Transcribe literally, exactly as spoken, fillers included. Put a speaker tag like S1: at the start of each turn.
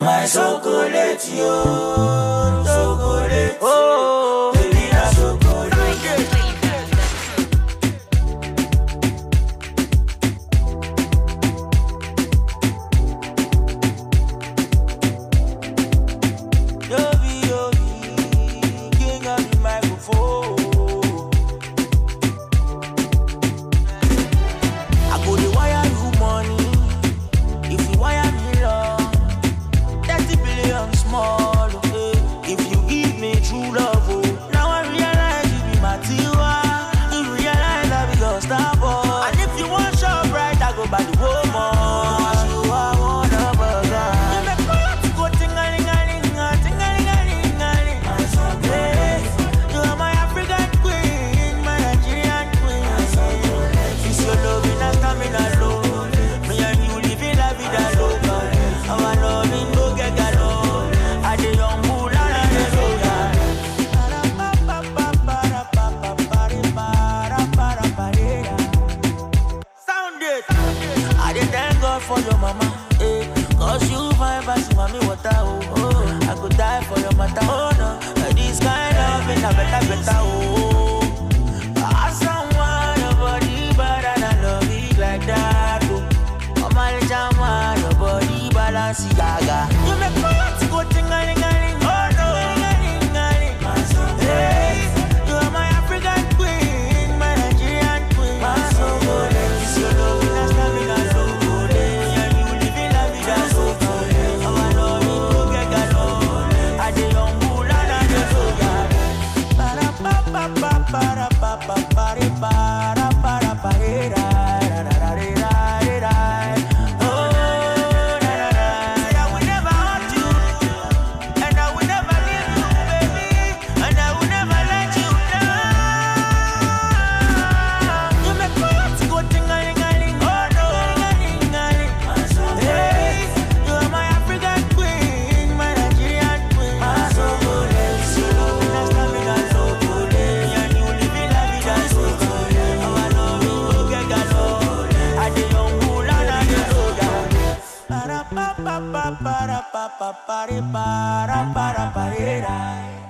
S1: My chocolate, yo, chocolate, oh, baby, na chocolate. Yobi, yobi, king of the microphone. I go the wire you money, if you wire me love. thirty billion small, okay. If you give me true love, oh. Now I realize you be my tiwa. You realize I be your star boy. And if you want shop right, I go by the woman. You are one of us. You make my heart go ting-a-ling-a-ling-a, ting-a-ling-a-ling-a-ling. Hey, you are my African queen, my Nigerian queen. It's your love in a stamina low. Me and you living la vida loca. Our love in for your mama, eh? Cause you fine, but you want me water, oh, oh. I could die for your matter, oh no. This kind of it, I better, better, oh. I someone, your body, but I don't love it like that, oh. Oh my jama, your body, balance, gaga. You make my heart go ting-a-ling-a-ling, oh no. Hey, you are my African queen, my Nigerian queen. My soul, it's your love, it's stamina, so para pa pa pare para para parera ra ra ra ra ra. Oh na na na. I will never hurt you, and I will never leave you, baby, and I will never let you down. You make my heart go ting-a-ling-a-ling, oh no, ting-a-ling-a-ling. Hey, you are my African queen, my Nigerian queen. My soul, it's your love in a stamina, so good. Para pa pa pa para pa pa pare para para parera.